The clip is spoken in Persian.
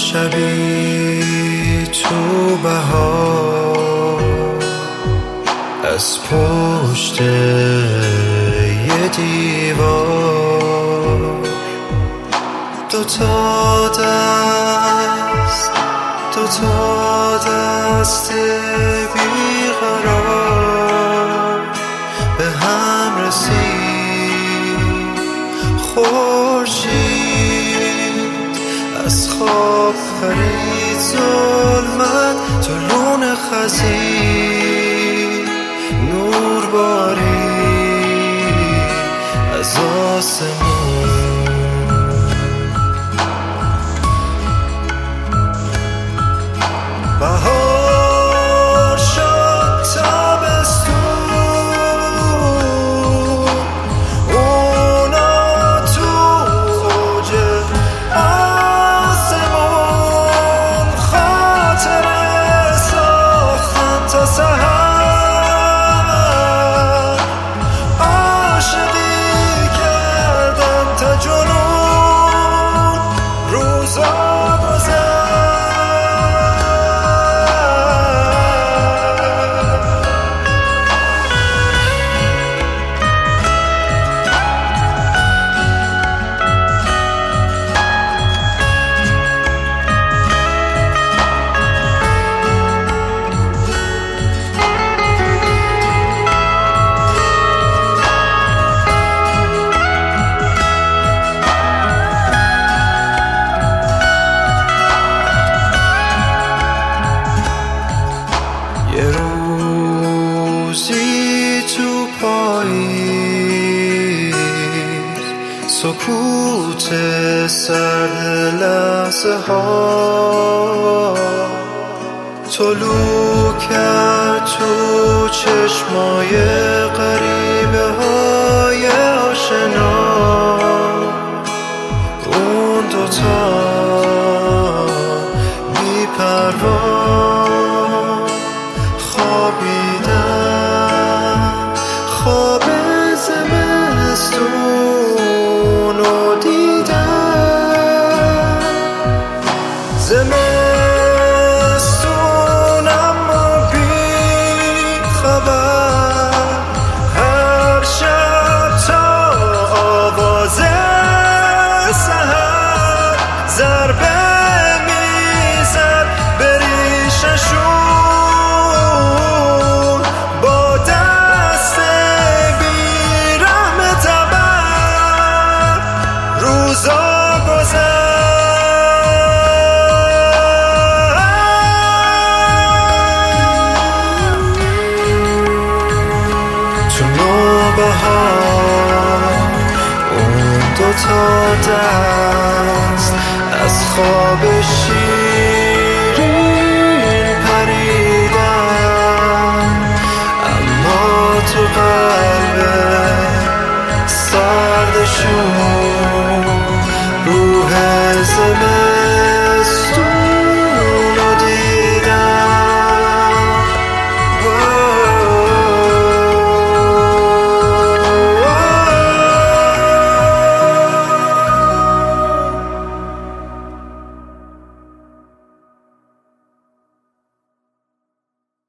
شبی تو بهار از پشت یه دیوار دوتا دست بیقرار به هم رسید. خورشید از خواب پرید، ظلمت تو لون خزید، نور بارید از آسمون. بهار شد تابستون، اونا تو اوج آسمون خاطره ساختن تا سحر، عاشقی کردن تا جنون. روزا یه روزی تو پاییز، سکوت سرد لحظه ها طلوع کرد تو چشمای غریبه های آشنا. اون دوتا بی پروا خواب زمستون رو دیدن، زمستون اما بی خبر، هر شب تا آواز سحر ضربه میزد به ریششون. تو نوبهار اون دوتا دست از خواب شیر